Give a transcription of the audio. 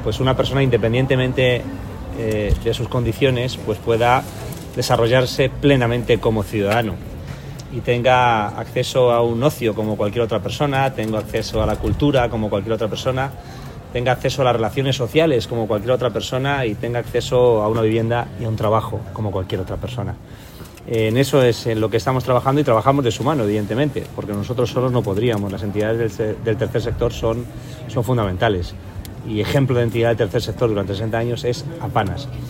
pues una persona, independientemente de sus condiciones, pues pueda desarrollarse plenamente como ciudadano y tenga acceso a un ocio como cualquier otra persona, tenga acceso a la cultura como cualquier otra persona, tenga acceso a las relaciones sociales como cualquier otra persona y tenga acceso a una vivienda y a un trabajo como cualquier otra persona. En eso es en lo que estamos trabajando, y trabajamos de su mano, evidentemente, porque nosotros solos no podríamos. Las entidades del tercer sector son fundamentales, y ejemplo de entidad del tercer sector durante 60 años es Apanas.